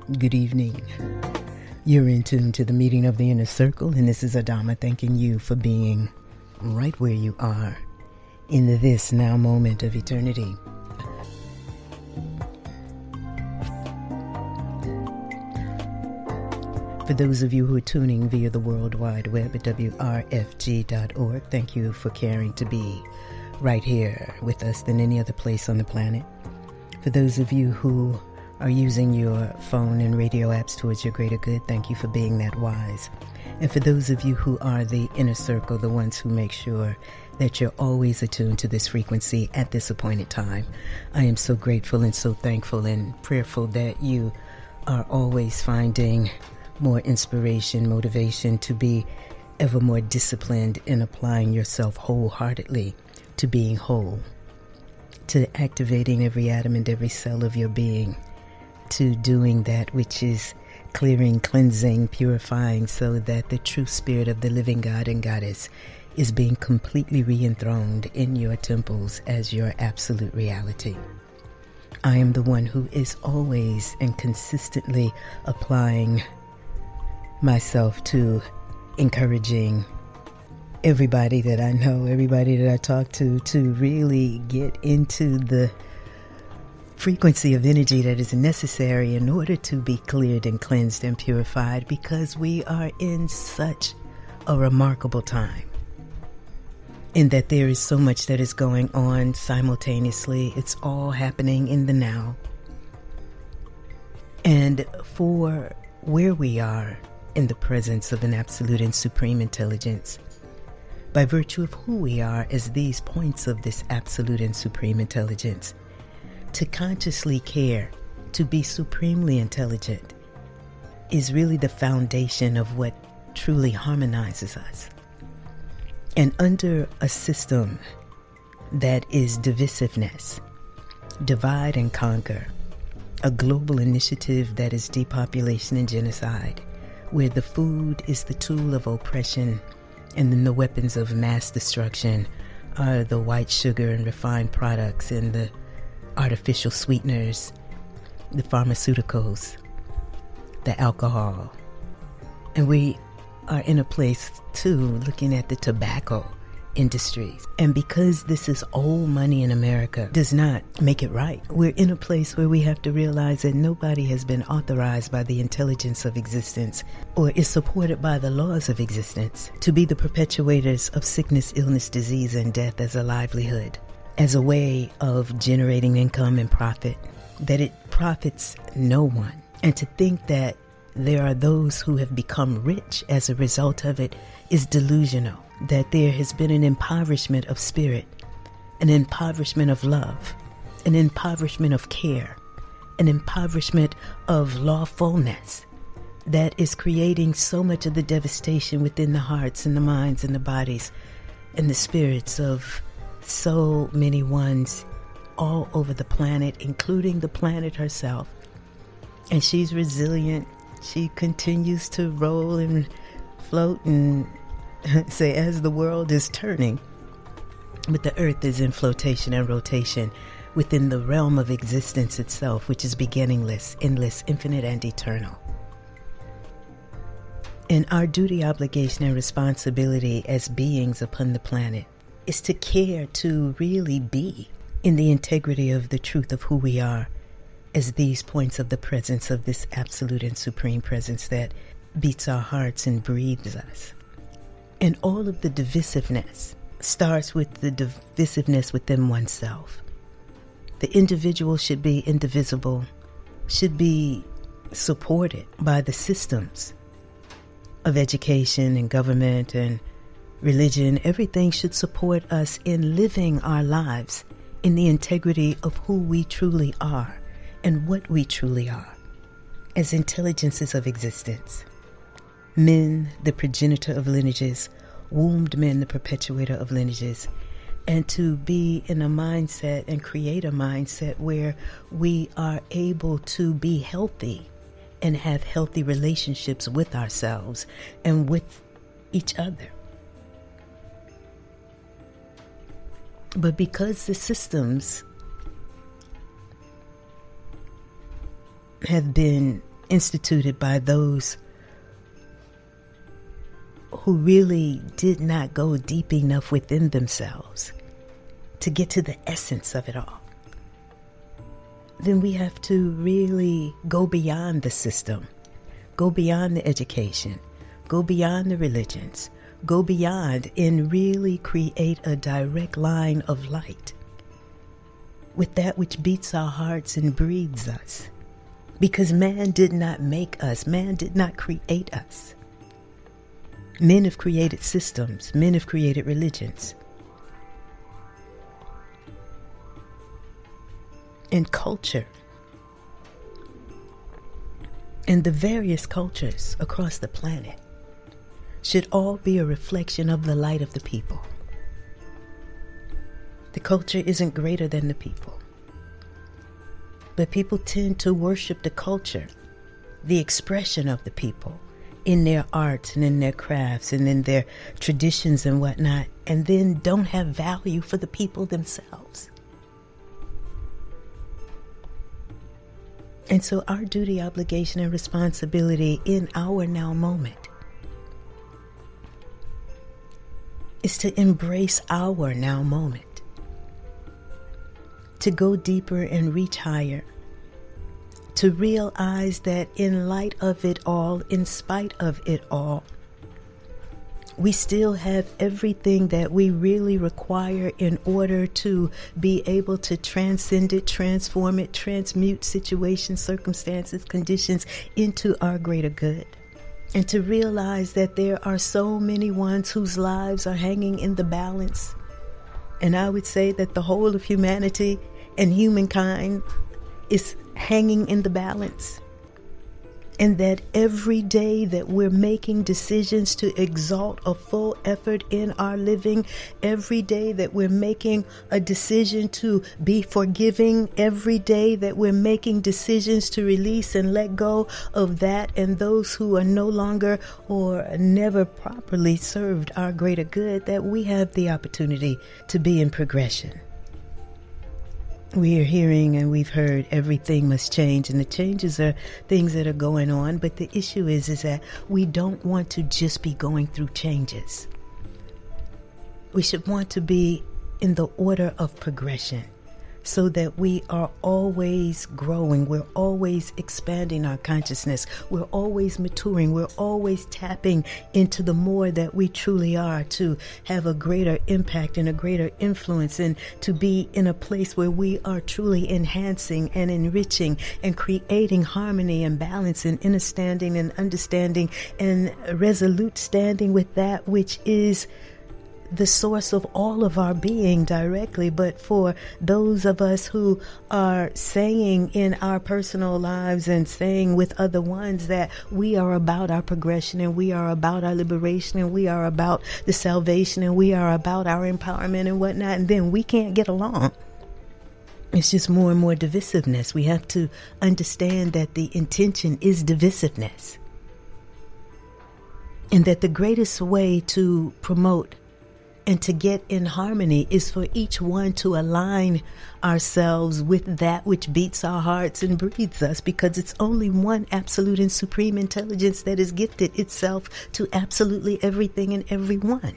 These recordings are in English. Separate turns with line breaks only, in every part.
Good evening. You're in tune to the meeting of the Inner Circle, and this is Adama thanking you for being right where you are in this now moment of eternity. For those of you who are tuning via the World Wide Web at WRFG.org, thank you for caring to be right here with us than any other place on the planet. For those of you who are using your phone and radio apps towards your greater good, thank you for being that wise. And for those of you who are the inner circle, the ones who make sure that you're always attuned to this frequency at this appointed time, I am so grateful and so thankful and prayerful that you are always finding more inspiration, motivation to be ever more disciplined in applying yourself wholeheartedly to being whole, to activating every atom and every cell of your being, to doing that which is clearing, cleansing, purifying, so that the true spirit of the living God and Goddess is being completely re-enthroned in your temples as your absolute reality. I am the one who is always and consistently applying myself to encouraging everybody that I know, everybody that I talk to really get into the frequency of energy that is necessary in order to be cleared and cleansed and purified, because we are in such a remarkable time in that there is so much that is going on simultaneously. It's all happening in the now. And for where we are in the presence of an absolute and supreme intelligence, by virtue of who we are as these points of this absolute and supreme intelligence, to consciously care, to be supremely intelligent, is really the foundation of what truly harmonizes us. And under a system that is divisiveness, divide and conquer, a global initiative that is depopulation and genocide, where the food is the tool of oppression and then the weapons of mass destruction are the white sugar and refined products and the artificial sweeteners, the pharmaceuticals, the alcohol. And we are in a place too looking at the tobacco industries. And because this is old money in America does not make it right. We're in a place where we have to realize that nobody has been authorized by the intelligence of existence or is supported by the laws of existence to be the perpetuators of sickness, illness, disease, and death as a livelihood, as a way of generating income and profit, that it profits no one. And to think that there are those who have become rich as a result of it is delusional. That there has been an impoverishment of spirit, an impoverishment of love, an impoverishment of care, an impoverishment of lawfulness that is creating so much of the devastation within the hearts and the minds and the bodies and the spirits of so many ones all over the planet, including the planet herself. And she's resilient. She continues to roll and float and say as the world is turning, but the earth is in flotation and rotation within the realm of existence itself, which is beginningless, endless, infinite, and eternal. And our duty, obligation, and responsibility as beings upon the planet is to care to really be in the integrity of the truth of who we are as these points of the presence of this absolute and supreme presence that beats our hearts and breathes us. And all of the divisiveness starts with the divisiveness within oneself. The individual should be indivisible, should be supported by the systems of education and government and religion. Everything should support us in living our lives in the integrity of who we truly are and what we truly are as intelligences of existence. Men, the progenitor of lineages, wombed men, the perpetuator of lineages, and to be in a mindset and create a mindset where we are able to be healthy and have healthy relationships with ourselves and with each other. But because the systems have been instituted by those who really did not go deep enough within themselves to get to the essence of it all, then we have to really go beyond the system, go beyond the education, go beyond the religions, go beyond and really create a direct line of light with that which beats our hearts and breathes us. Because man did not make us, man did not create us. Men have created systems, men have created religions. And culture, and the various cultures across the planet should all be a reflection of the light of the people. The culture isn't greater than the people. But people tend to worship the culture, the expression of the people, in their arts and in their crafts and in their traditions and whatnot, and then don't have value for the people themselves. And so our duty, obligation, and responsibility in our now moment is to embrace our now moment, to go deeper and reach higher, to realize that in light of it all, in spite of it all, we still have everything that we really require in order to be able to transcend it, transform it, transmute situations, circumstances, conditions into our greater good. And to realize that there are so many ones whose lives are hanging in the balance. And I would say that the whole of humanity and humankind is hanging in the balance. And that every day that we're making decisions to exalt a full effort in our living, every day that we're making a decision to be forgiving, every day that we're making decisions to release and let go of that and those who are no longer or never properly served our greater good, that we have the opportunity to be in progression. We are hearing and we've heard everything must change, and the changes are things that are going on, but the issue is that we don't want to just be going through changes. We should want to be in the order of progression so that we are always growing, we're always expanding our consciousness, we're always maturing, we're always tapping into the more that we truly are, to have a greater impact and a greater influence, and to be in a place where we are truly enhancing and enriching and creating harmony and balance and understanding and resolute standing with that which is the source of all of our being directly. But for those of us who are saying in our personal lives and saying with other ones that we are about our progression and we are about our liberation and we are about the salvation and we are about our empowerment and whatnot, and then we can't get along, it's just more and more divisiveness. We have to understand that the intention is divisiveness, and that the greatest way to promote and to get in harmony is for each one to align ourselves with that which beats our hearts and breathes us, because it's only one absolute and supreme intelligence that is gifted itself to absolutely everything and everyone.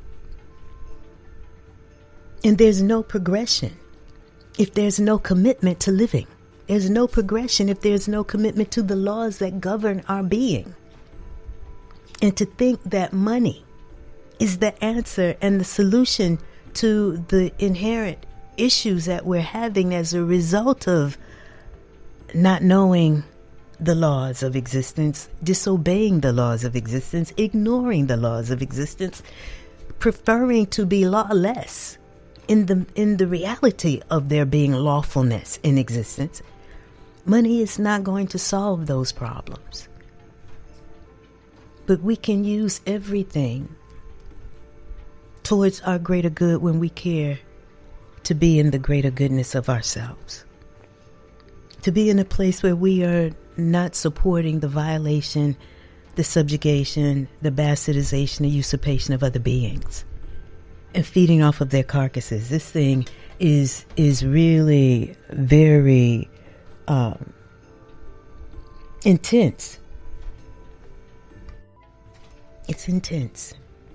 And there's no progression if there's no commitment to living. There's no progression if there's no commitment to the laws that govern our being. And to think that money is the answer and the solution to the inherent issues that we're having as a result of not knowing the laws of existence, disobeying the laws of existence, ignoring the laws of existence, preferring to be lawless in the reality of there being lawfulness in existence. Money is not going to solve those problems. But we can use everything towards our greater good when we care to be in the greater goodness of ourselves. To be in a place where we are not supporting the violation, the subjugation, the bastardization, the usurpation of other beings, and feeding off of their carcasses. This thing is really very intense. It's intense.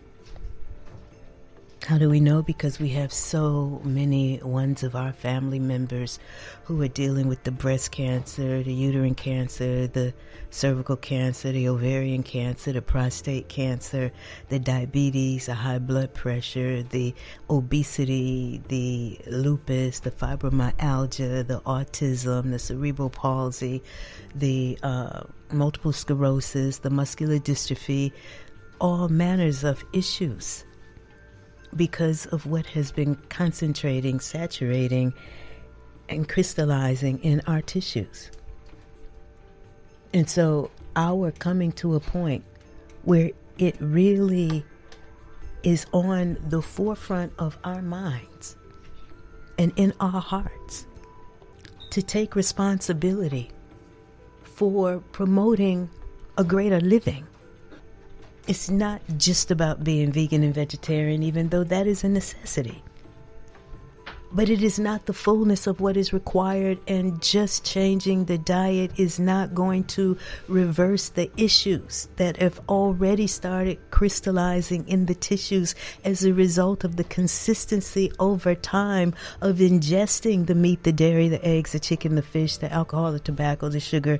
How do we know? Because we have so many ones of our family members who are dealing with the breast cancer, the uterine cancer, the cervical cancer, the ovarian cancer, the prostate cancer, the diabetes, the high blood pressure, the obesity, the lupus, the fibromyalgia, the autism, the cerebral palsy, the multiple sclerosis, the muscular dystrophy, all manners of issues, because of what has been concentrating, saturating, and crystallizing in our tissues. And so our coming to a point where it really is on the forefront of our minds and in our hearts to take responsibility for promoting a greater living. It's not just about being vegan and vegetarian, even though that is a necessity. But it is not the fullness of what is required, and just changing the diet is not going to reverse the issues that have already started crystallizing in the tissues as a result of the consistency over time of ingesting the meat, the dairy, the eggs, the chicken, the fish, the alcohol, the tobacco, the sugar,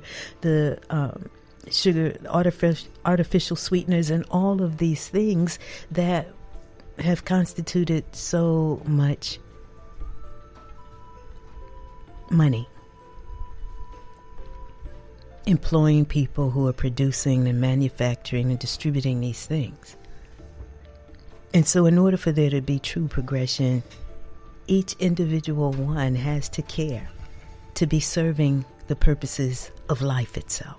artificial sweeteners, and all of these things that have constituted so much money, employing people who are producing and manufacturing and distributing these things. And so in order for there to be true progression, each individual one has to care to be serving the purposes of life itself.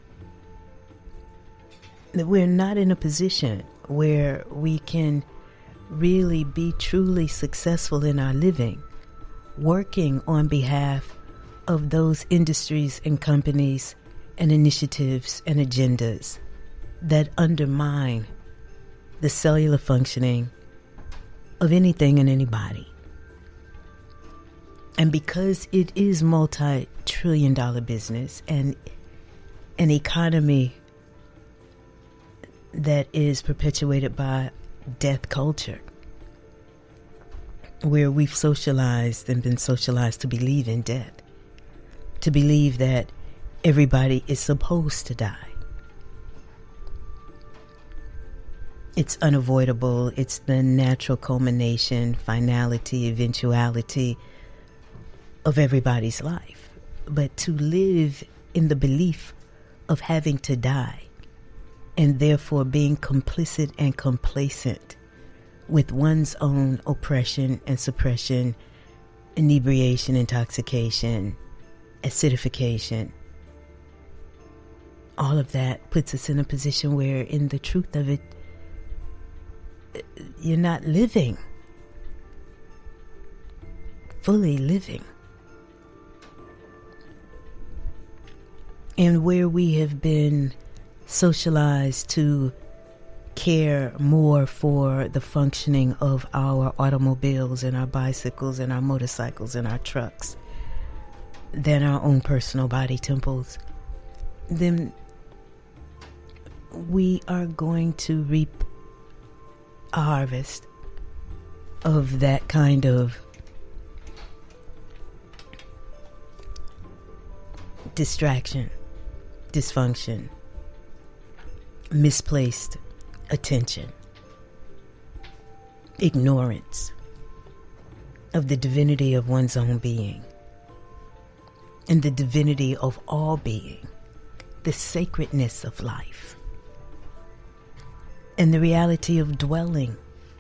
That we're not in a position where we can really be truly successful in our living, working on behalf of those industries and companies and initiatives and agendas that undermine the cellular functioning of anything and anybody. And because it is multi-trillion-dollar business and an economy that is perpetuated by death culture, where we've socialized and been socialized to believe in death, to believe that everybody is supposed to die. It's unavoidable. It's the natural culmination, finality, eventuality of everybody's life. But to live in the belief of having to die, and therefore being complicit and complacent with one's own oppression and suppression, inebriation, intoxication, acidification, all of that puts us in a position where, in the truth of it, you're not living, fully living. And where we have been socialized to care more for the functioning of our automobiles and our bicycles and our motorcycles and our trucks than our own personal body temples, then we are going to reap a harvest of that kind of distraction, dysfunction, misplaced attention, ignorance of the divinity of one's own being and the divinity of all being, the sacredness of life, and the reality of dwelling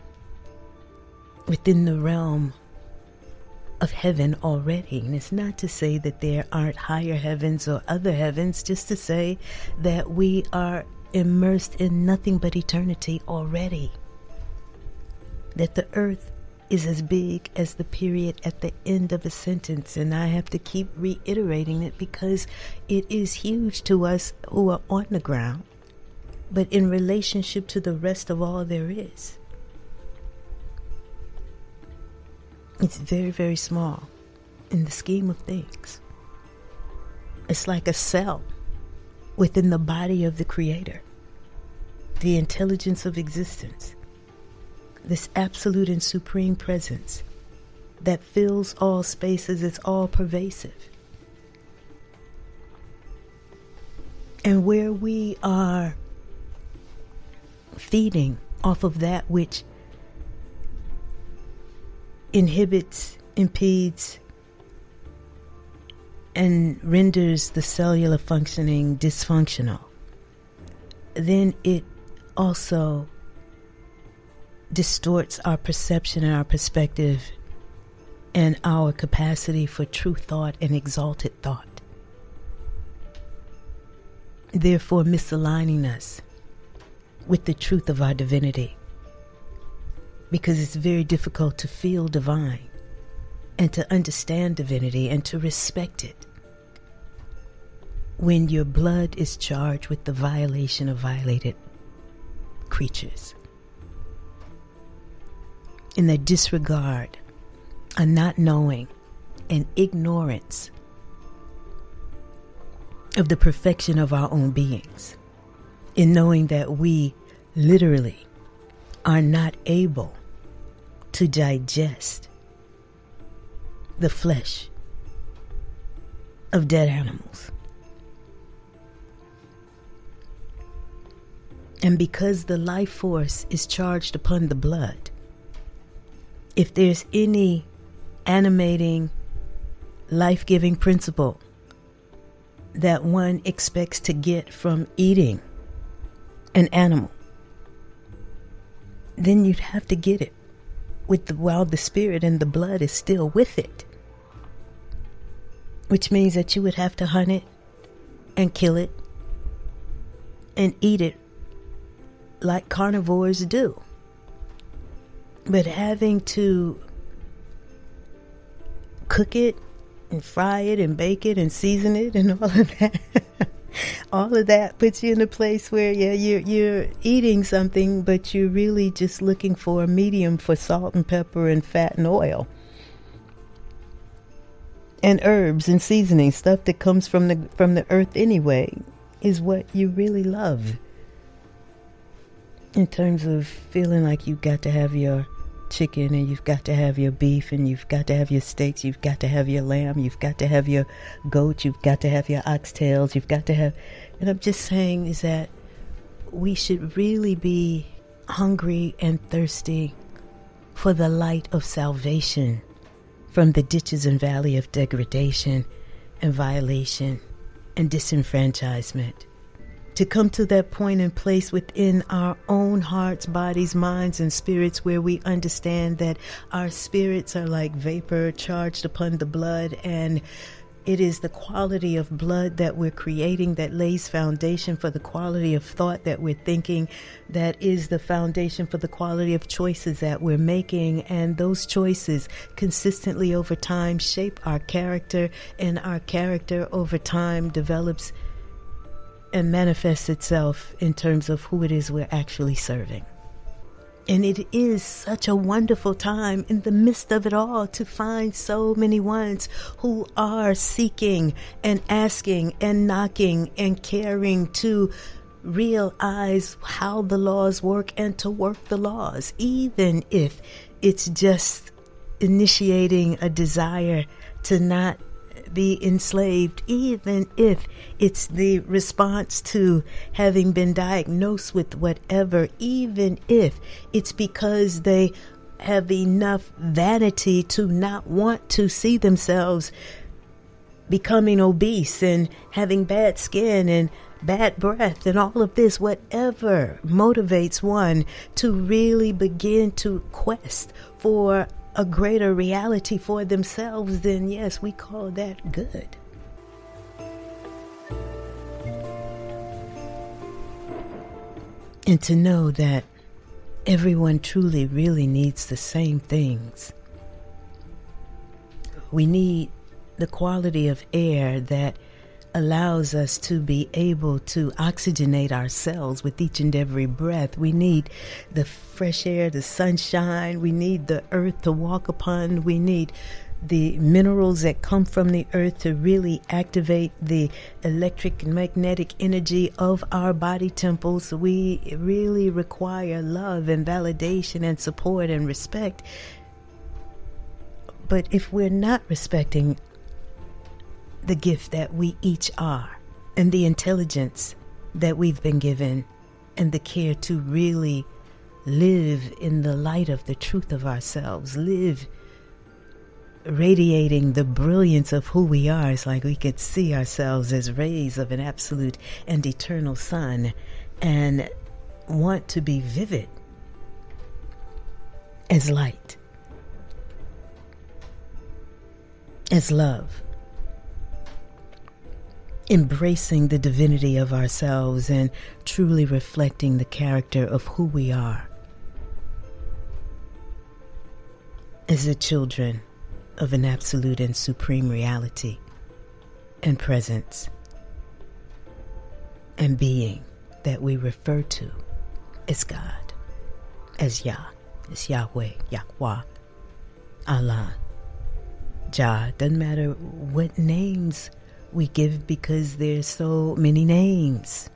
within the realm of heaven already. And it's not to say that there aren't higher heavens or other heavens, just to say that we are immersed in nothing but eternity already. That the earth is as big as the period at the end of a sentence. And I have to keep reiterating it because it is huge to us who are on the ground, but in relationship to the rest of all there is, it's very, very small in the scheme of things. It's like a cell within the body of the Creator, the intelligence of existence, this absolute and supreme presence that fills all spaces, it's all pervasive. And where we are feeding off of that which inhibits, impedes, and renders the cellular functioning dysfunctional, then it also distorts our perception and our perspective and our capacity for true thought and exalted thought, therefore misaligning us with the truth of our divinity, because it's very difficult to feel divine and to understand divinity and to respect it when your blood is charged with the violation of violated creatures. In the disregard, a not knowing, and ignorance of the perfection of our own beings, in knowing that we literally are not able to digest the flesh of dead animals. And because the life force is charged upon the blood, if there's any animating, life-giving principle that one expects to get from eating an animal, then you'd have to get it while the spirit and the blood is still with it, which means that you would have to hunt it and kill it and eat it like carnivores do. But having to cook it and fry it and bake it and season it and all of that, all of that puts you in a place where, yeah, you're eating something, but you're really just looking for a medium for salt and pepper and fat and oil and herbs and seasoning, stuff that comes from the earth anyway, is what you really love. In terms of feeling like you've got to have your chicken and you've got to have your beef and you've got to have your steaks, you've got to have your lamb, you've got to have your goat, you've got to have your oxtails, you've got to have... And I'm just saying is that we should really be hungry and thirsty for the light of salvation from the ditches and valley of degradation and violation and disenfranchisement. To come to that point and place within our own hearts, bodies, minds, and spirits where we understand that our spirits are like vapor charged upon the blood, and it is the quality of blood that we're creating that lays foundation for the quality of thought that we're thinking, that is the foundation for the quality of choices that we're making, and those choices consistently over time shape our character, and our character over time develops and manifests itself in terms of who it is we're actually serving. And it is such a wonderful time in the midst of it all to find so many ones who are seeking and asking and knocking and caring to realize how the laws work and to work the laws, even if it's just initiating a desire to not be enslaved, even if it's the response to having been diagnosed with whatever, even if it's because they have enough vanity to not want to see themselves becoming obese and having bad skin and bad breath and all of this, whatever motivates one to really begin to quest for a greater reality for themselves, then yes, we call that good. And to know that everyone truly really needs the same things. We need the quality of air that allows us to be able to oxygenate ourselves with each and every breath. We need the fresh air, the sunshine. We need the earth to walk upon. We need the minerals that come from the earth to really activate the electric and magnetic energy of our body temples. We really require love and validation and support and respect. But if we're not respecting the gift that we each are and the intelligence that we've been given and the care to really live in the light of the truth of ourselves, live radiating the brilliance of who we are. It's like we could see ourselves as rays of an absolute and eternal sun and want to be vivid as light, as love, embracing the divinity of ourselves and truly reflecting the character of who we are as the children of an absolute and supreme reality and presence and being that we refer to as God, as Yah, as Yahweh, Yahweh, Allah, Jah. Doesn't matter what names we give because there's so many names.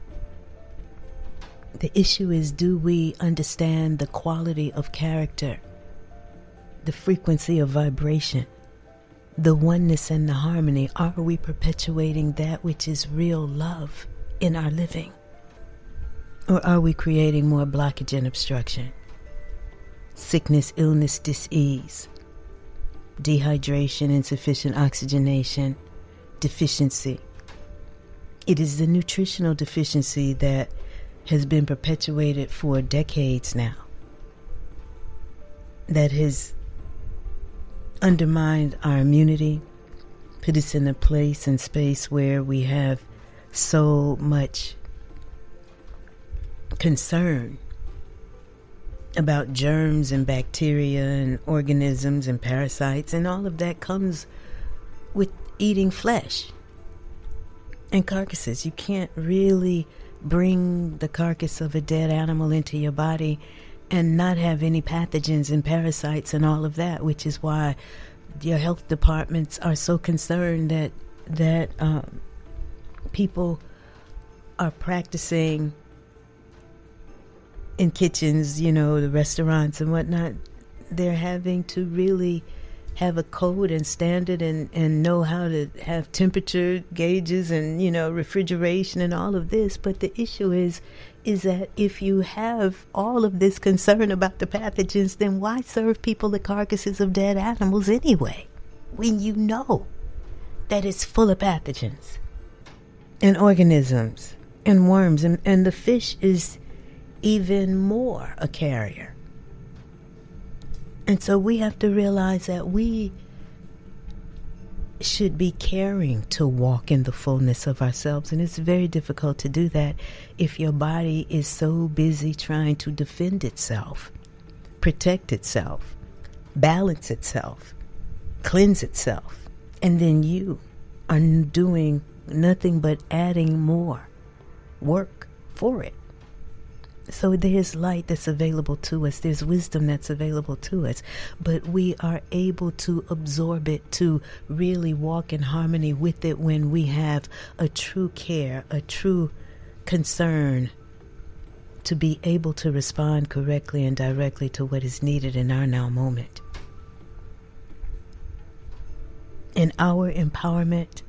The issue is, do we understand the quality of character, the frequency of vibration, the oneness and the harmony? Are we perpetuating that which is real love in our living? Or are we creating more blockage and obstruction? Sickness, illness, dis-ease, dehydration, insufficient oxygenation, deficiency. It is the nutritional deficiency that has been perpetuated for decades now, that has undermined our immunity, put us in a place and space where we have so much concern about germs and bacteria and organisms and parasites, and all of that comes with eating flesh and carcasses. You can't really bring the carcass of a dead animal into your body and not have any pathogens and parasites and all of that, which is why your health departments are so concerned that people are practicing in kitchens, the restaurants and whatnot. They're having to really have a code and standard and know how to have temperature gauges and, refrigeration and all of this. But the issue is that if you have all of this concern about the pathogens, then why serve people the carcasses of dead animals anyway, when you know that it's full of pathogens and organisms and worms, and the fish is even more a carrier. And so we have to realize that we should be caring to walk in the fullness of ourselves. And it's very difficult to do that if your body is so busy trying to defend itself, protect itself, balance itself, cleanse itself. And then you are doing nothing but adding more work for it. So there's light that's available to us. There's wisdom that's available to us. But we are able to absorb it, to really walk in harmony with it when we have a true care, a true concern to be able to respond correctly and directly to what is needed in our now moment. In our empowerment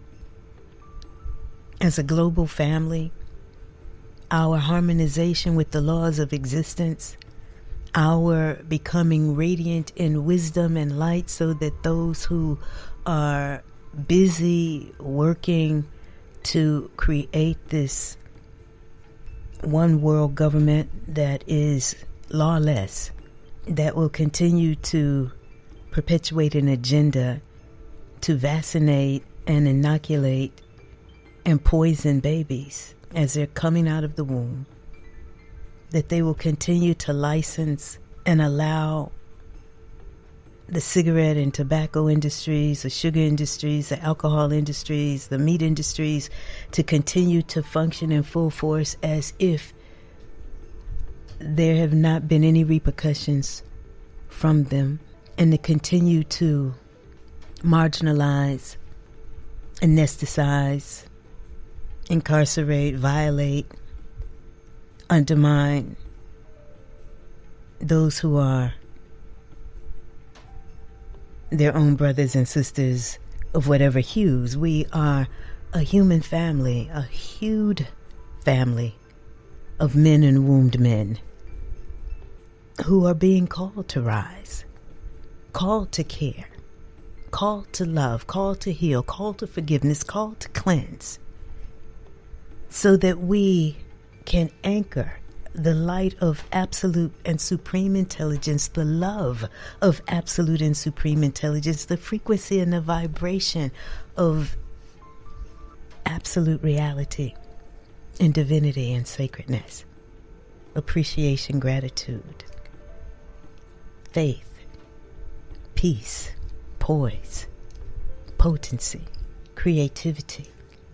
as a global family, our harmonization with the laws of existence, our becoming radiant in wisdom and light, so that those who are busy working to create this one world government that is lawless, that will continue to perpetuate an agenda to vaccinate and inoculate and poison babies as they're coming out of the womb, that they will continue to license and allow the cigarette and tobacco industries, the sugar industries, the alcohol industries, the meat industries to continue to function in full force as if there have not been any repercussions from them, and to continue to marginalize, anesthetize, incarcerate, violate, undermine those who are their own brothers and sisters of whatever hues. We are a human family, a hued family of men and wombed men who are being called to rise, called to care, called to love, called to heal, called to forgiveness, called to cleanse, so that we can anchor the light of absolute and supreme intelligence, the love of absolute and supreme intelligence, the frequency and the vibration of absolute reality and divinity and sacredness, appreciation, gratitude, faith, peace, poise, potency, creativity,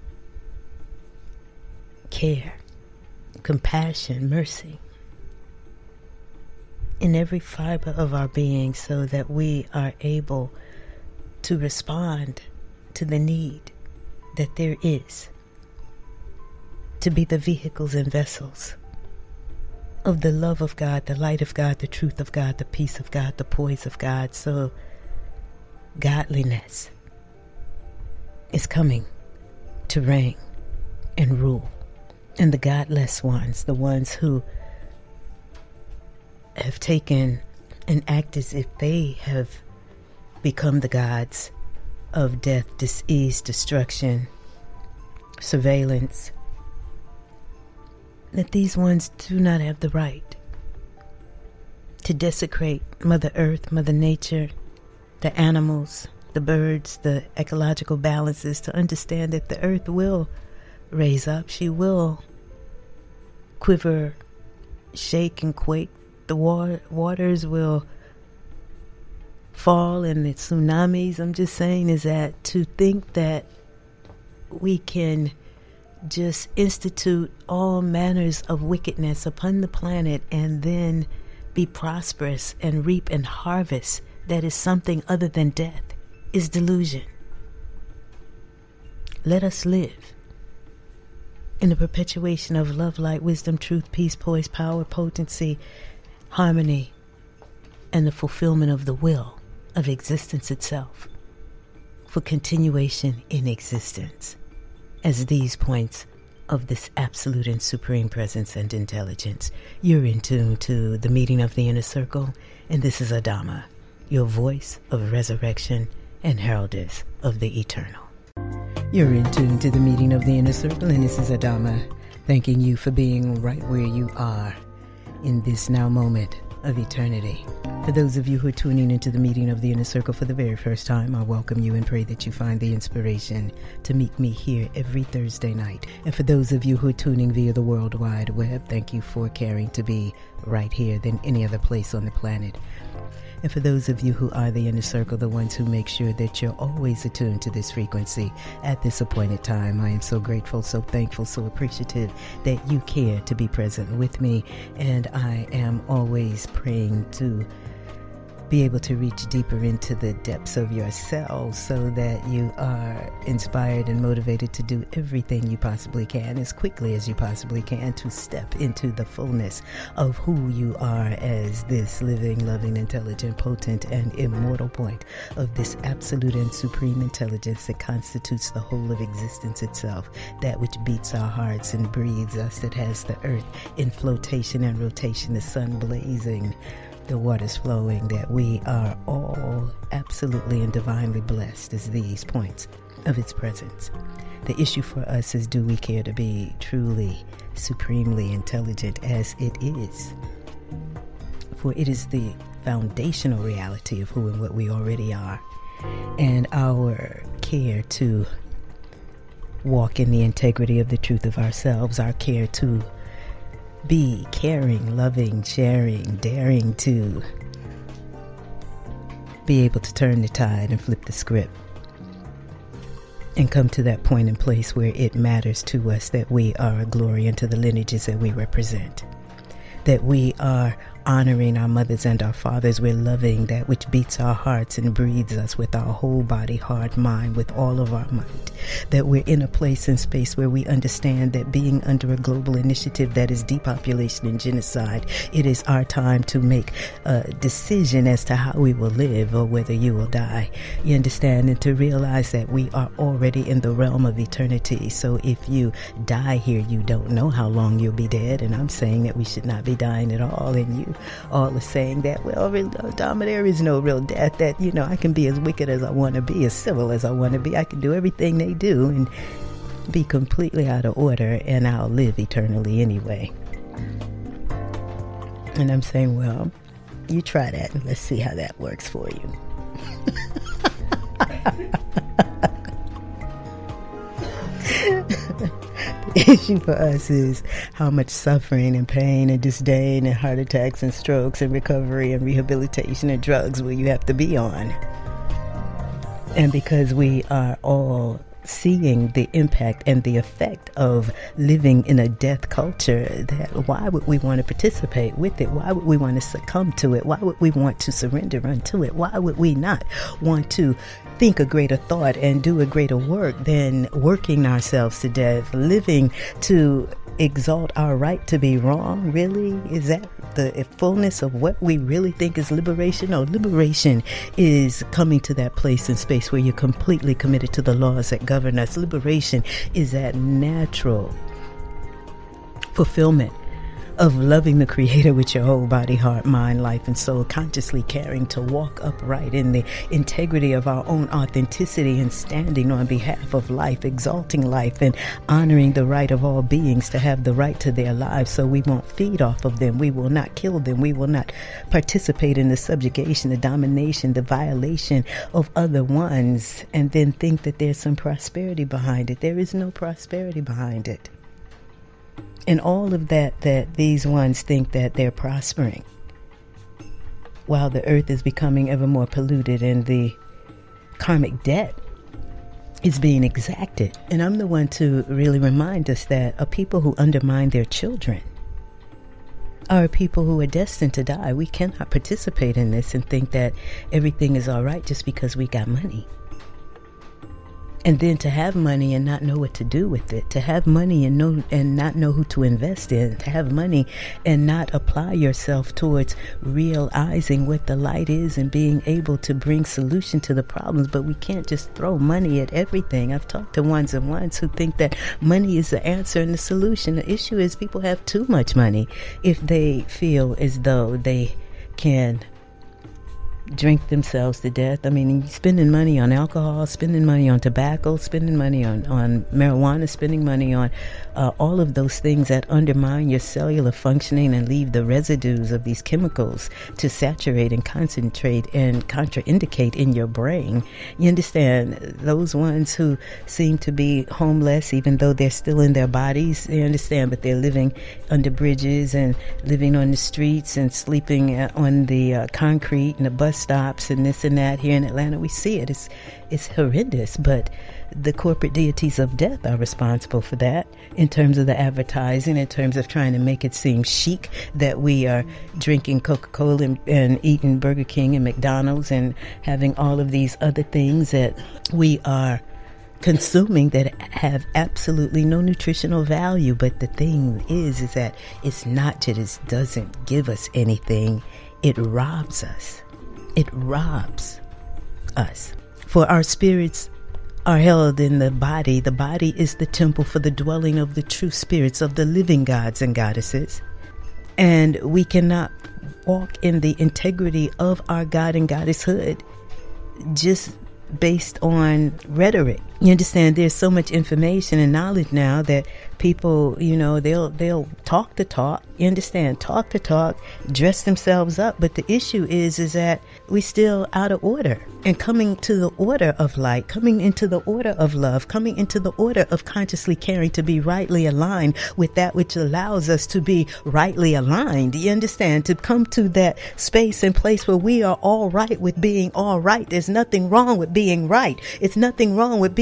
care, compassion, mercy in every fiber of our being, so that we are able to respond to the need that there is to be the vehicles and vessels of the love of God, the light of God, the truth of God, the peace of God, the poise of God. So godliness is coming to reign and rule. And the godless ones, the ones who have taken and act as if they have become the gods of death, disease, destruction, surveillance, that these ones do not have the right to desecrate Mother Earth, Mother Nature, the animals, the birds, the ecological balances, to understand that the earth will raise up. She will quiver, shake, and quake. The waters will fall and the tsunamis. I'm just saying is that to think that we can just institute all manners of wickedness upon the planet and then be prosperous and reap and harvest that is something other than death is delusion. Let us live in the perpetuation of love, light, wisdom, truth, peace, poise, power, potency, harmony, and the fulfillment of the will of existence itself for continuation in existence as these points of this absolute and supreme presence and intelligence. You're in tune to the meeting of the inner circle, and this is Adama, your voice of resurrection and heraldess of the eternal. You're in tune to the meeting of the inner circle, and this is Adama, thanking you for being right where you are in this now moment of eternity. For those of you who are tuning into the meeting of the inner circle for the very first time, I welcome you and pray that you find the inspiration to meet me here every Thursday night. And for those of you who are tuning via the World Wide Web, thank you for caring to be right here than any other place on the planet. And for those of you who are the inner circle, the ones who make sure that you're always attuned to this frequency at this appointed time, I am so grateful, so thankful, so appreciative that you care to be present with me. And I am always praying to be able to reach deeper into the depths of yourselves so that you are inspired and motivated to do everything you possibly can as quickly as you possibly can to step into the fullness of who you are as this living, loving, intelligent, potent, and immortal point of this absolute and supreme intelligence that constitutes the whole of existence itself, that which beats our hearts and breathes us, that has the earth in flotation and rotation, the sun blazing, the waters flowing, that we are all absolutely and divinely blessed as these points of its presence. The issue for us is, do we care to be truly, supremely intelligent as it is? For it is the foundational reality of who and what we already are, and our care to walk in the integrity of the truth of ourselves, our care to be caring, loving, sharing, daring to be able to turn the tide and flip the script and come to that point and place where it matters to us that we are a glory unto the lineages that we represent, that we are honoring our mothers and our fathers. We're loving that which beats our hearts and breathes us with our whole body, heart, mind, with all of our might. That we're in a place and space where we understand that being under a global initiative that is depopulation and genocide, it is our time to make a decision as to how we will live or whether you will die. You understand? And to realize that we are already in the realm of eternity. So if you die here, you don't know how long you'll be dead. And I'm saying that we should not be dying at all. And you all are saying that, well, Dharma, there is no real death. That, I can be as wicked as I want to be, as civil as I want to be. I can do everything they do and be completely out of order, and I'll live eternally anyway. And I'm saying, well, you try that and let's see how that works for you. The issue for us is how much suffering and pain and disdain and heart attacks and strokes and recovery and rehabilitation and drugs will you have to be on. And because we are all seeing the impact and the effect of living in a death culture, that why would we want to participate with it? Why would we want to succumb to it? Why would we want to surrender unto it? Why would we not want to think a greater thought and do a greater work than working ourselves to death, living to exalt our right to be wrong? Really? Is that the fullness of what we really think is liberation? No, liberation is coming to that place and space where you're completely committed to the laws that govern us. Liberation is that natural fulfillment of loving the Creator with your whole body, heart, mind, life, and soul, consciously caring to walk upright in the integrity of our own authenticity and standing on behalf of life, exalting life and honoring the right of all beings to have the right to their lives. So we won't feed off of them. We will not kill them. We will not participate in the subjugation, the domination, the violation of other ones, and then think that there's some prosperity behind it. There is no prosperity behind it. And all of that these ones think that they're prospering, while the earth is becoming ever more polluted and the karmic debt is being exacted. And I'm the one to really remind us that a people who undermine their children are people who are destined to die. We cannot participate in this and think that everything is all right just because we got money. And then to have money and not know what to do with it, to have money and not know who to invest in, to have money and not apply yourself towards realizing what the light is and being able to bring solution to the problems. But we can't just throw money at everything. I've talked to ones and ones who think that money is the answer and the solution. The issue is people have too much money if they feel as though they can drink themselves to death. I mean, spending money on alcohol, spending money on tobacco, spending money on marijuana, spending money on all of those things that undermine your cellular functioning and leave the residues of these chemicals to saturate and concentrate and contraindicate in your brain. You understand? Those ones who seem to be homeless, even though they're still in their bodies, you understand, but they're living under bridges and living on the streets and sleeping on the concrete and the bus stops and this and that. Here in Atlanta, we see it. It's horrendous, but the corporate deities of death are responsible for that in terms of the advertising, in terms of trying to make it seem chic that we are drinking Coca-Cola and eating Burger King and McDonald's and having all of these other things that we are consuming that have absolutely no nutritional value. But the thing is that it's not that it doesn't give us anything. It robs us. It robs us. For our spirits are held in the body. The body is the temple for the dwelling of the true spirits of the living gods and goddesses. And we cannot walk in the integrity of our God and goddesshood just based on rhetoric. You understand? There's so much information and knowledge now that people, they'll talk the talk. You understand? Talk the talk, dress themselves up. But the issue is that we still out of order. And coming to the order of light, coming into the order of love, coming into the order of consciously caring to be rightly aligned with that which allows us to be rightly aligned. You understand? To come to that space and place where we are all right with being all right. There's nothing wrong with being right. It's nothing wrong with being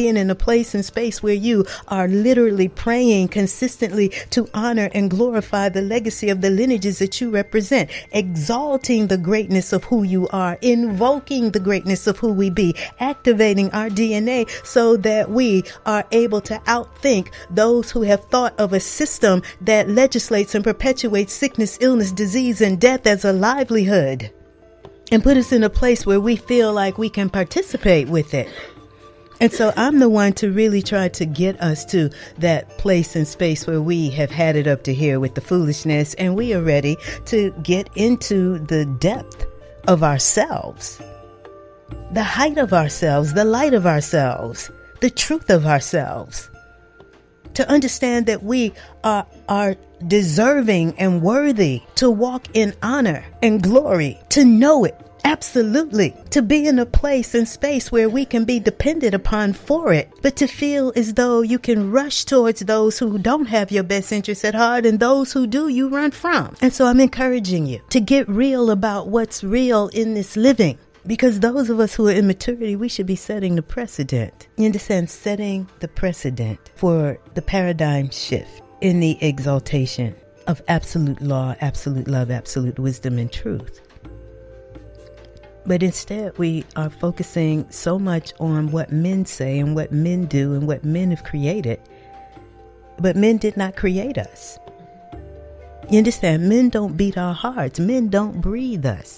being in a place and space where you are literally praying consistently to honor and glorify the legacy of the lineages that you represent, exalting the greatness of who you are, invoking the greatness of who we be, activating our DNA so that we are able to outthink those who have thought of a system that legislates and perpetuates sickness, illness, disease, and death as a livelihood, and put us in a place where we feel like we can participate with it. And so I'm the one to really try to get us to that place and space where we have had it up to here with the foolishness, and we are ready to get into the depth of ourselves, the height of ourselves, the light of ourselves, the truth of ourselves, to understand that we are deserving and worthy to walk in honor and glory, to know it. Absolutely. To be in a place and space where we can be depended upon for it, but to feel as though you can rush towards those who don't have your best interests at heart, and those who do, you run from. And so I'm encouraging you to get real about what's real in this living, because those of us who are in maturity, we should be setting the precedent. You understand? Setting the precedent for the paradigm shift in the exaltation of absolute law, absolute love, absolute wisdom, and truth. But instead, we are focusing so much on what men say and what men do and what men have created. But men did not create us. You understand? Men don't beat our hearts. Men don't breathe us.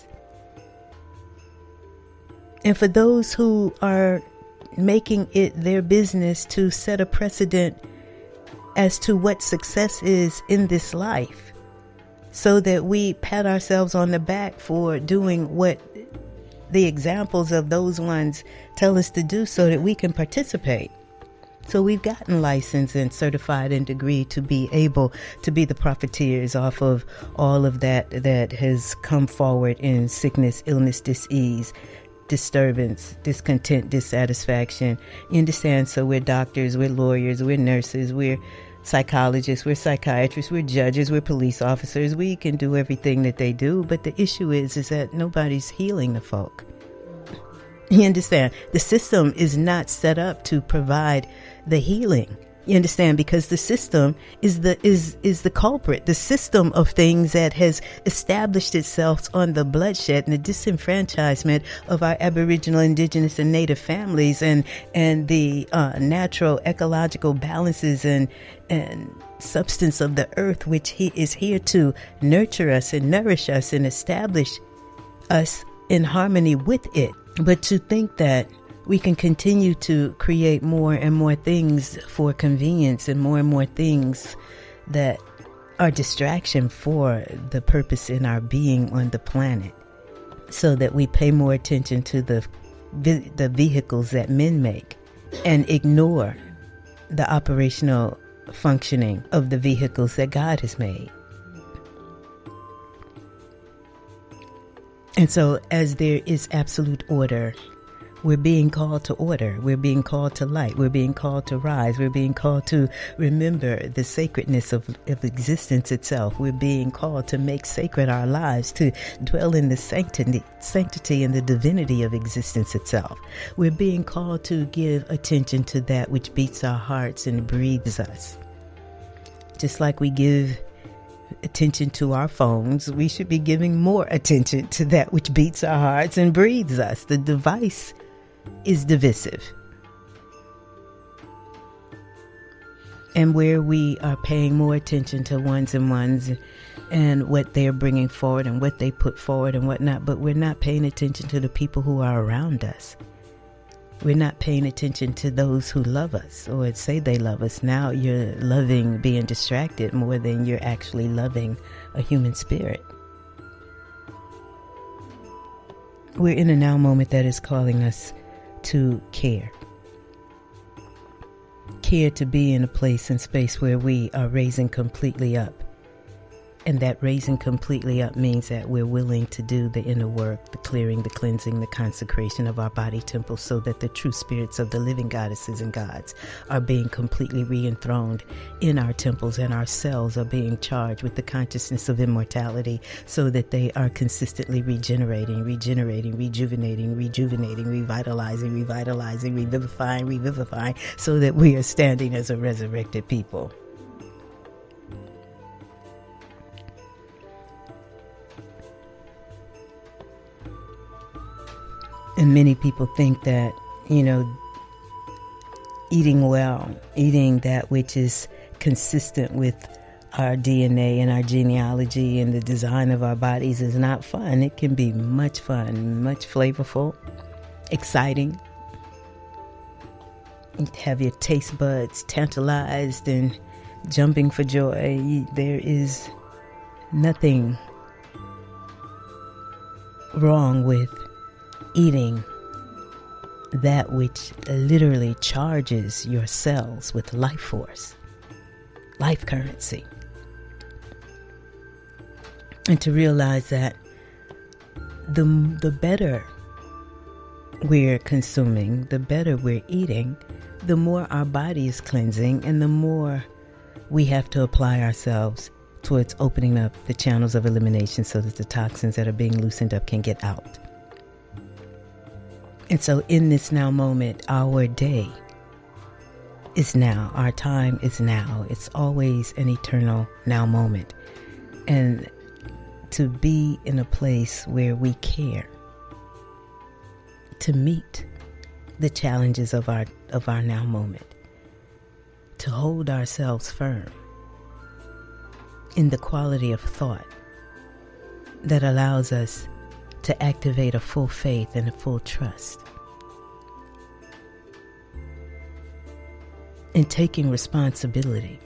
And for those who are making it their business to set a precedent as to what success is in this life, so that we pat ourselves on the back for doing what the examples of those ones tell us to do so that we can participate. So we've gotten licensed and certified and degree to be able to be the profiteers off of all of that has come forward in sickness, illness, disease, disturbance, discontent, dissatisfaction. You understand? So we're doctors, we're lawyers, we're nurses, we're psychologists, we're psychiatrists, we're judges, we're police officers. We can do everything that they do, but the issue is that nobody's healing the folk. You understand? The system is not set up to provide the healing. You understand? Because the system is the culprit. The system of things that has established itself on the bloodshed and the disenfranchisement of our Aboriginal, Indigenous, and Native families, and the natural ecological balances and substance of the earth, which he is here to nurture us and nourish us and establish us in harmony with it. But to think that we can continue to create more and more things for convenience and more things that are distraction for the purpose in our being on the planet, so that we pay more attention to the vehicles that men make and ignore the operational functioning of the vehicles that God has made. And so as there is absolute order, we're being called to order. We're being called to light. We're being called to rise. We're being called to remember the sacredness of existence itself. We're being called to make sacred our lives, to dwell in the sanctity and the divinity of existence itself. We're being called to give attention to that which beats our hearts and breathes us. Just like we give attention to our phones, we should be giving more attention to that which beats our hearts and breathes us. The device is divisive. And where we are paying more attention to ones and what they're bringing forward and what they put forward and whatnot, but we're not paying attention to the people who are around us. We're not paying attention to those who love us or say they love us. Now you're loving being distracted more than you're actually loving a human spirit. We're in a now moment that is calling us to care. Care to be in a place and space where we are raising completely up And that raising completely up means that we're willing to do the inner work, the clearing, the cleansing, the consecration of our body temple, so that the true spirits of the living goddesses and gods are being completely re-enthroned in our temples, and our cells are being charged with the consciousness of immortality, so that they are consistently regenerating, rejuvenating, revitalizing, revivifying, so that we are standing as a resurrected people. And many people think that, eating well, eating that which is consistent with our DNA and our genealogy and the design of our bodies is not fun. It can be much fun, much flavorful, exciting. Have your taste buds tantalized and jumping for joy. There is nothing wrong with eating that which literally charges your cells with life force, life currency. And to realize that the better we're consuming, the better we're eating, the more our body is cleansing, and the more we have to apply ourselves towards opening up the channels of elimination so that the toxins that are being loosened up can get out. And so in this now moment, our day is now. Our time is now. It's always an eternal now moment. And to be in a place where we care to meet the challenges of our now moment, to hold ourselves firm in the quality of thought that allows us to activate a full faith and a full trust. In taking responsibility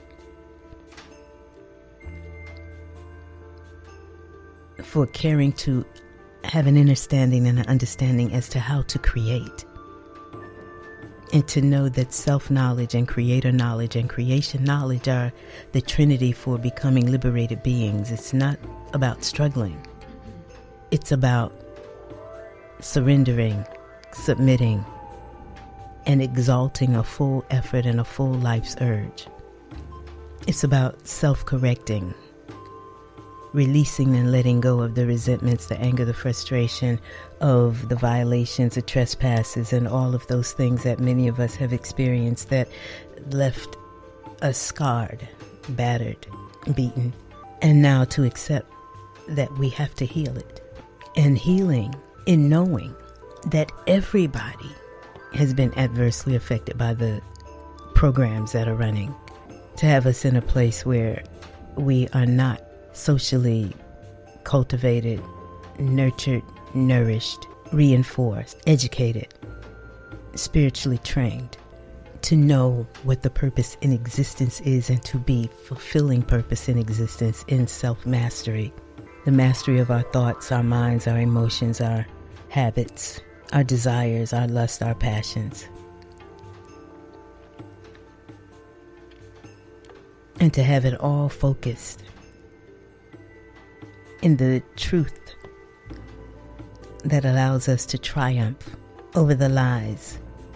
for caring to have an understanding and an understanding as to how to create. And to know that self-knowledge and creator knowledge and creation knowledge are the trinity for becoming liberated beings. It's not about struggling. It's about surrendering, submitting, and exalting a full effort and a full life's urge. It's about self-correcting, releasing and letting go of the resentments, the anger, the frustration of the violations, the trespasses, and all of those things that many of us have experienced that left us scarred, battered, beaten. And now to accept that we have to heal it. And healing in knowing that everybody has been adversely affected by the programs that are running, to have us in a place where we are not socially cultivated, nurtured, nourished, reinforced, educated, spiritually trained, to know what the purpose in existence is and to be fulfilling purpose in existence in self-mastery. The mastery of our thoughts, our minds, our emotions, our habits, our desires, our lust, our passions. And to have it all focused in the truth that allows us to triumph over the lies,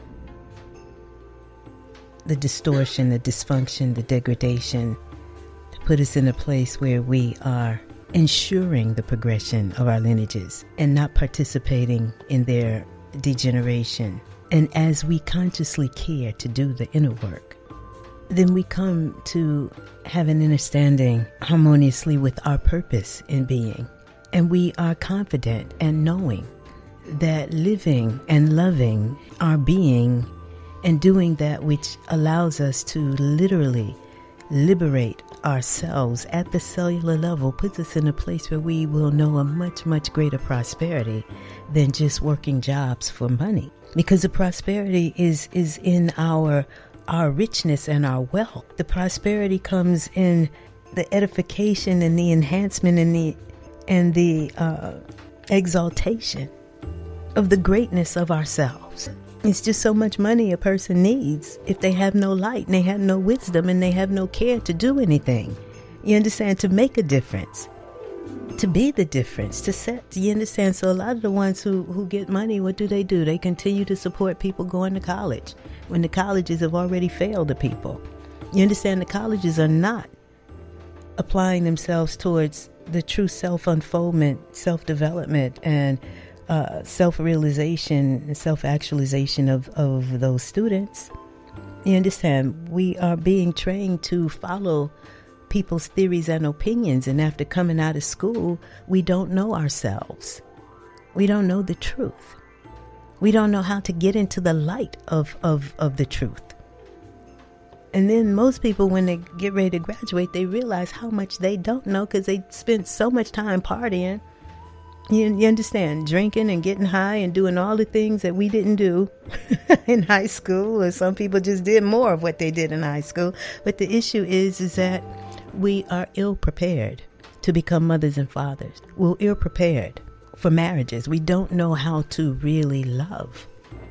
the distortion, the dysfunction, the degradation, to put us in a place where we are ensuring the progression of our lineages and not participating in their degeneration. And as we consciously care to do the inner work, then we come to have an understanding harmoniously with our purpose in being. And we are confident and knowing that living and loving our being and doing that which allows us to literally liberate ourselves at the cellular level puts us in a place where we will know a much, much greater prosperity than just working jobs for money. Because the prosperity is in our richness and our wealth. The prosperity comes in the edification and the enhancement and the exaltation of the greatness of ourselves. It's just so much money a person needs if they have no light and they have no wisdom and they have no care to do anything. You understand? To make a difference. To be the difference. To set, you understand? So a lot of the ones who get money, what do? They continue to support people going to college when the colleges have already failed the people. You understand? The colleges are not applying themselves towards the true self-unfoldment, self-development, and self-realization and self-actualization of those students. You understand? We are being trained to follow people's theories and opinions, and after coming out of school, we don't know ourselves. We don't know the truth. We don't know how to get into the light of the truth. And then most people, when they get ready to graduate, they realize how much they don't know because they spent so much time partying. You understand? Drinking and getting high and doing all the things that we didn't do in high school, or some people just did more of what they did in high school. But the issue is that we are ill prepared to become mothers and fathers. We're ill prepared for marriages. We don't know how to really love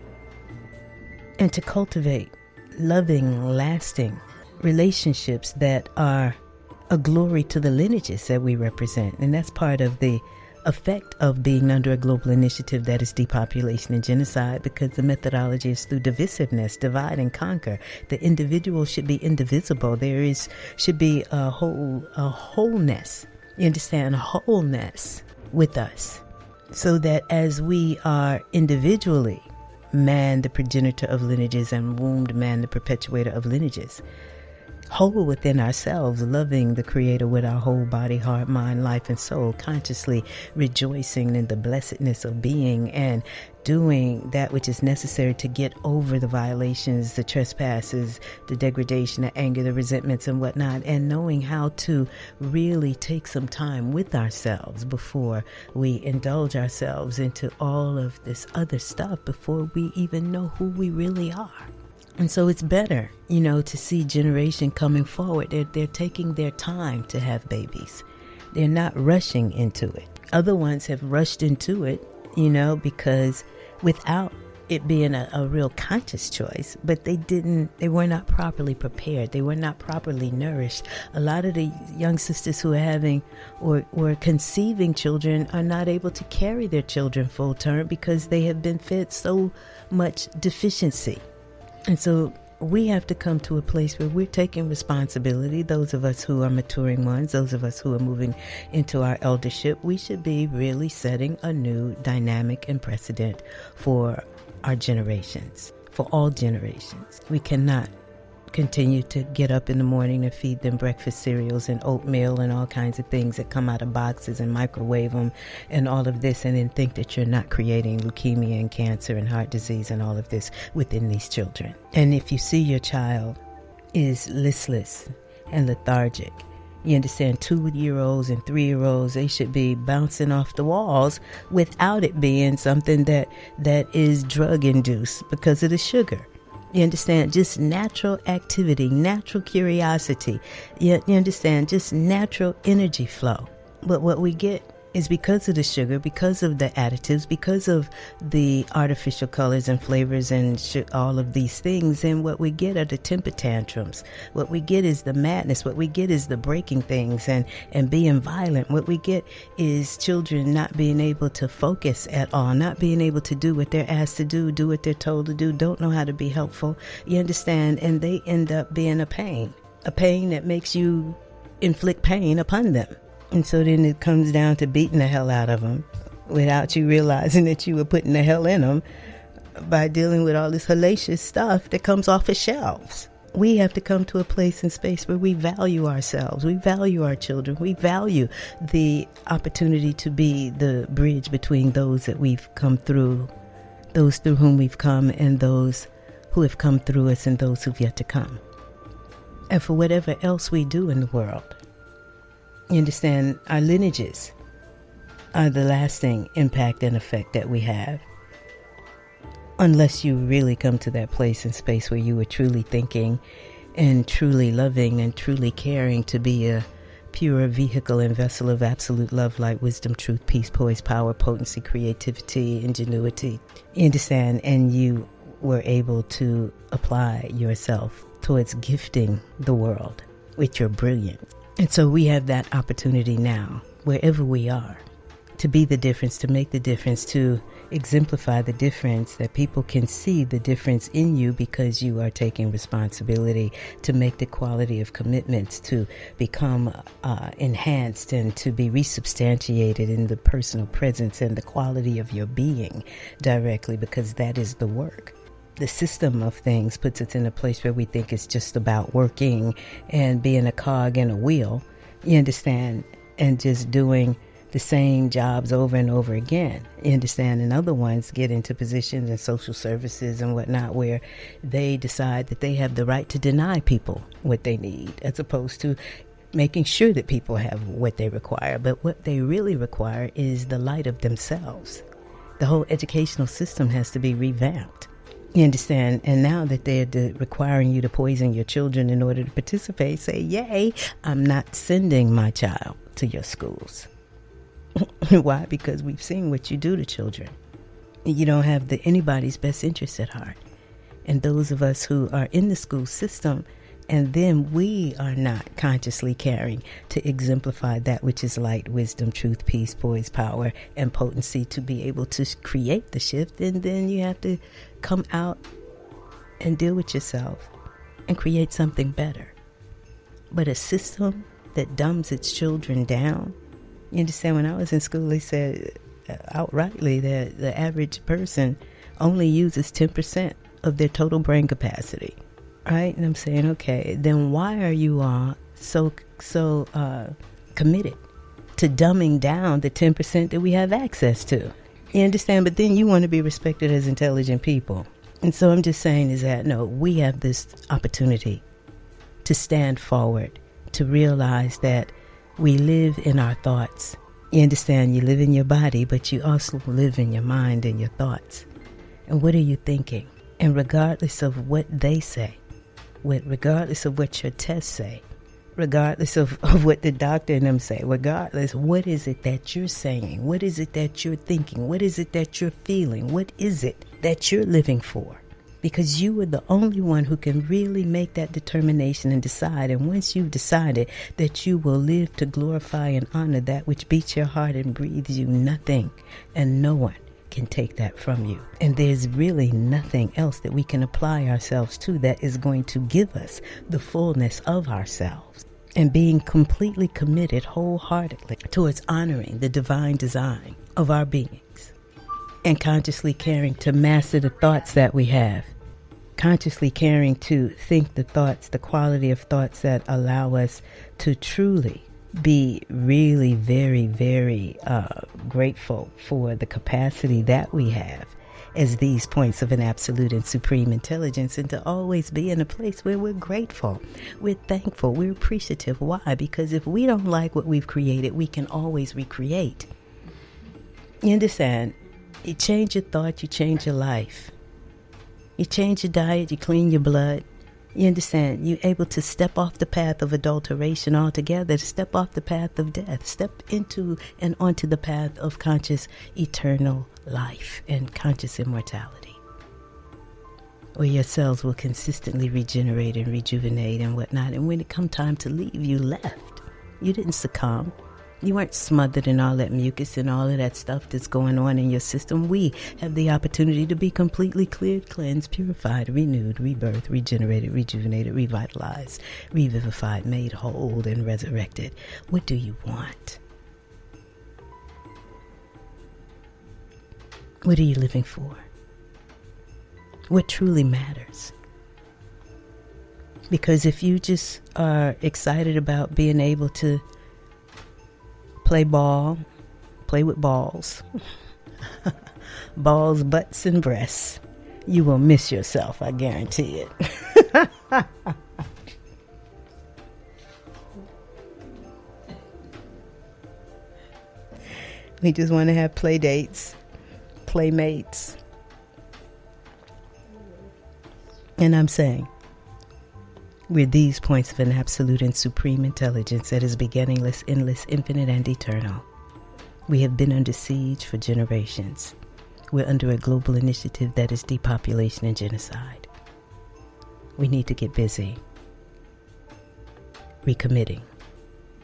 and to cultivate loving, lasting relationships that are a glory to the lineages that we represent. And that's part of the effect of being under a global initiative that is depopulation and genocide, because the methodology is through divisiveness, divide and conquer. The individual should be indivisible. Should be a wholeness. You understand? Wholeness with us, so that as we are individually man, the progenitor of lineages, and wombed man, the perpetuator of lineages, whole within ourselves, loving the Creator with our whole body, heart, mind, life, and soul, consciously rejoicing in the blessedness of being and doing that which is necessary to get over the violations, the trespasses, the degradation, the anger, the resentments, and whatnot, and knowing how to really take some time with ourselves before we indulge ourselves into all of this other stuff, before we even know who we really are. And so it's better, to see generation coming forward. They're taking their time to have babies. They're not rushing into it. Other ones have rushed into it, because without it being a real conscious choice, but they were not properly prepared. They were not properly nourished. A lot of the young sisters who are having or conceiving children are not able to carry their children full term because they have been fed so much deficiency. And so we have to come to a place where we're taking responsibility. Those of us who are maturing ones, those of us who are moving into our eldership, we should be really setting a new dynamic and precedent for our generations, for all generations. We cannot continue to get up in the morning and feed them breakfast cereals and oatmeal and all kinds of things that come out of boxes and microwave them and all of this, and then think that you're not creating leukemia and cancer and heart disease and all of this within these children. And if you see your child is listless and lethargic, you understand, 2-year-olds and 3-year-olds, they should be bouncing off the walls without it being something that is drug induced because of the sugar. You understand? Just natural activity, natural curiosity. You understand? Just natural energy flow. But what we get is because of the sugar, because of the additives, because of the artificial colors and flavors and all of these things. And what we get are the temper tantrums. What we get is the madness. What we get is the breaking things and being violent. What we get is children not being able to focus at all, not being able to do what they're asked to do what they're told to do, don't know how to be helpful. You understand? And they end up being a pain that makes you inflict pain upon them. And so then it comes down to beating the hell out of them without you realizing that you were putting the hell in them by dealing with all this hellacious stuff that comes off of shelves. We have to come to a place and space where we value ourselves. We value our children. We value the opportunity to be the bridge between those that we've come through, those through whom we've come, and those who have come through us, and those who've yet to come. And for whatever else we do in the world, you understand, our lineages are the lasting impact and effect that we have. Unless you really come to that place and space where you are truly thinking and truly loving and truly caring to be a pure vehicle and vessel of absolute love, light, wisdom, truth, peace, poise, power, potency, creativity, ingenuity. You understand? And you were able to apply yourself towards gifting the world with your brilliance. And so we have that opportunity now, wherever we are, to be the difference, to make the difference, to exemplify the difference, that people can see the difference in you because you are taking responsibility to make the quality of commitments to become enhanced and to be resubstantiated in the personal presence and the quality of your being directly, because that is the work. The system of things puts us in a place where we think it's just about working and being a cog in a wheel, you understand, and just doing the same jobs over and over again. You understand? And other ones get into positions in social services and whatnot where they decide that they have the right to deny people what they need, as opposed to making sure that people have what they require. But what they really require is the light of themselves. The whole educational system has to be revamped. You understand? And now that they're requiring you to poison your children in order to participate, say, yay, I'm not sending my child to your schools. Why? Because we've seen what you do to children. You don't have anybody's best interest at heart. And those of us who are in the school system, and then we are not consciously caring to exemplify that which is light, wisdom, truth, peace, poise, power, and potency to be able to create the shift, and then you have to come out and deal with yourself and create something better. But a system that dumbs its children down, you understand, when I was in school, they said outrightly that the average person only uses 10% of their total brain capacity, right? And I'm saying, okay, then why are you all so committed to dumbing down the 10% that we have access to? You understand? But then you want to be respected as intelligent people. And so I'm just saying is that, no, we have this opportunity to stand forward, to realize that we live in our thoughts. You understand? You live in your body, but you also live in your mind and your thoughts. And what are you thinking? And regardless of what they say, regardless of what your tests say, regardless of what the doctor and them say, regardless, what is it that you're saying? What is it that you're thinking? What is it that you're feeling? What is it that you're living for? Because you are the only one who can really make that determination and decide. And once you've decided that you will live to glorify and honor that which beats your heart and breathes you, nothing and no one can take that from you. And there's really nothing else that we can apply ourselves to that is going to give us the fullness of ourselves. And being completely committed wholeheartedly towards honoring the divine design of our beings. And consciously caring to master the thoughts that we have. Consciously caring to think the thoughts, the quality of thoughts that allow us to truly be really very, very grateful for the capacity that we have as these points of an absolute and supreme intelligence, and to always be in a place where we're grateful, we're thankful, we're appreciative. Why? Because if we don't like what we've created, we can always recreate. You understand? You change your thought, you change your life. You change your diet, you clean your blood. You understand? You're able to step off the path of adulteration altogether, to step off the path of death, step into and onto the path of conscious eternal life and conscious immortality, where your cells will consistently regenerate and rejuvenate and whatnot. And when it come time to leave, you left. You didn't succumb. You weren't smothered in all that mucus and all of that stuff that's going on in your system. We have the opportunity to be completely cleared, cleansed, purified, renewed, rebirthed, regenerated, rejuvenated, revitalized, revivified, made whole, and resurrected. What do you want? What are you living for? What truly matters? Because if you just are excited about being able to play ball, play with balls, balls, butts, and breasts, you will miss yourself, I guarantee it. We just want to have play dates, playmates. And I'm saying, we're these points of an absolute and supreme intelligence that is beginningless, endless, infinite, and eternal. We have been under siege for generations. We're under a global initiative that is depopulation and genocide. We need to get busy, recommitting,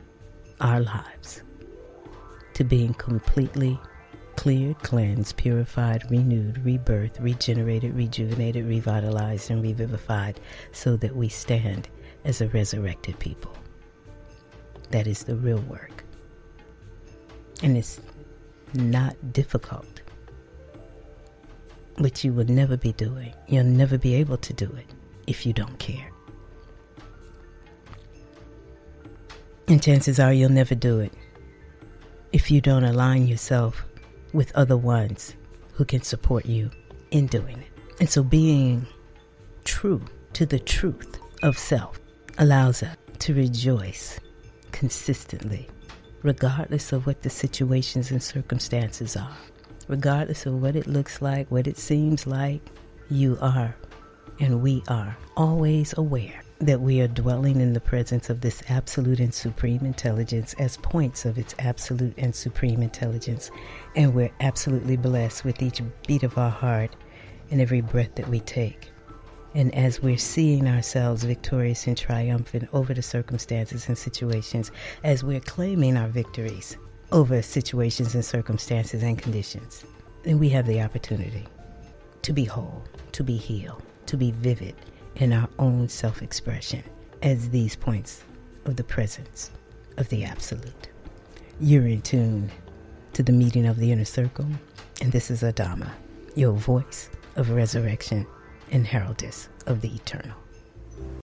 our lives to being completely cleared, cleansed, purified, renewed, rebirthed, regenerated, rejuvenated, revitalized, and revivified, so that we stand as a resurrected people. That is the real work. And it's not difficult, which you will never be doing. You'll never be able to do it if you don't care. And chances are you'll never do it if you don't align yourself with other ones who can support you in doing it. And so being true to the truth of self allows us to rejoice consistently, regardless of what the situations and circumstances are, regardless of what it looks like, what it seems like. You are, and we are, always aware that we are dwelling in the presence of this absolute and supreme intelligence as points of its absolute and supreme intelligence, and we're absolutely blessed with each beat of our heart and every breath that we take. And as we're seeing ourselves victorious and triumphant over the circumstances and situations, as we're claiming our victories over situations and circumstances and conditions, then we have the opportunity to be whole, to be healed, to be vivid in our own self-expression as these points of the presence of the Absolute. You're in tune to the meeting of the inner circle, and this is Adama, your voice of resurrection and heraldess of the eternal.